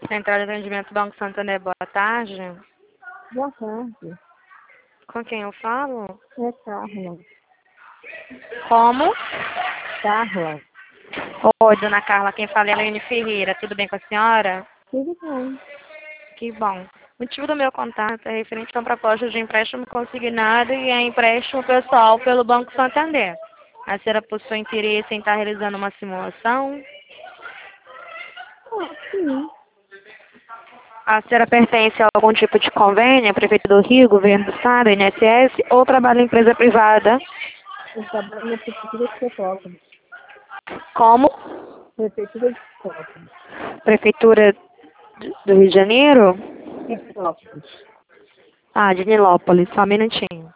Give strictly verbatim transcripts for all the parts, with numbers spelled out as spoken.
Central de Atendimento Banco Santander, boa tarde. Boa tarde. Com quem eu falo? É Carla. Como? Carla. Oi, dona Carla, quem fala é a Elaine Ferreira. Tudo bem com a senhora? Tudo bem. Que bom. O motivo do meu contato é referente a uma proposta de empréstimo consignado e a empréstimo pessoal pelo Banco Santander. A senhora possui interesse em estar realizando uma simulação? Ah, sim. A senhora pertence a algum tipo de convênio, Prefeitura do Rio, Governo do Estado, I N S S, ou trabalha em empresa privada? Eu trabalho na Prefeitura de Petrópolis. Como? Prefeitura de Petrópolis. Prefeitura do Rio de Janeiro? Petrópolis. Ah, de Nilópolis, só um minutinho.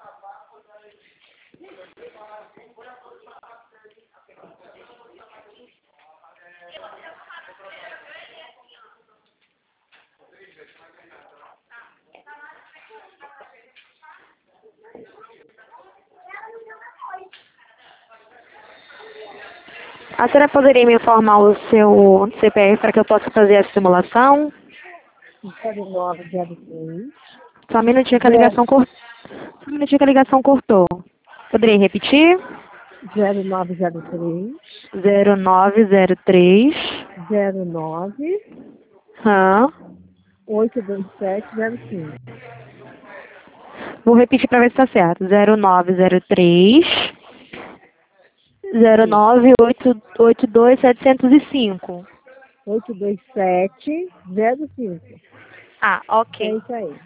A senhora poderia me informar o seu C P F para que eu possa fazer a simulação? zero nove zero três. Só um minutinho que a ligação cortou. Só um minutinho que a ligação cortou. Poderia repetir? zero nove zero três. zero nove zero três. zero nove. Hã? oito dois sete zero cinco. Vou repetir para ver se está certo. zero nove zero três. zero nove oito dois sete zero cinco. oito dois sete zero cinco. Ah, É ok. isso aí.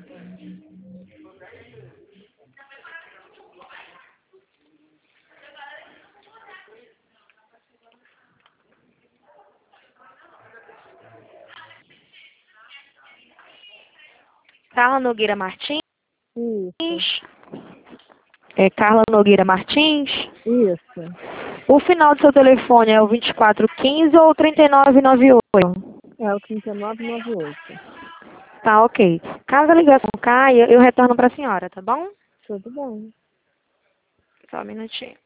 Carla Nogueira Martins? Isso. É Carla Nogueira Martins? Isso. O final do seu telefone é o vinte e quatro quinze ou o trinta e nove noventa e oito? É o trinta e nove noventa e oito. Tá, ok. Caso a ligação caia, eu retorno para a senhora, tá bom? Tudo bem. Só um minutinho.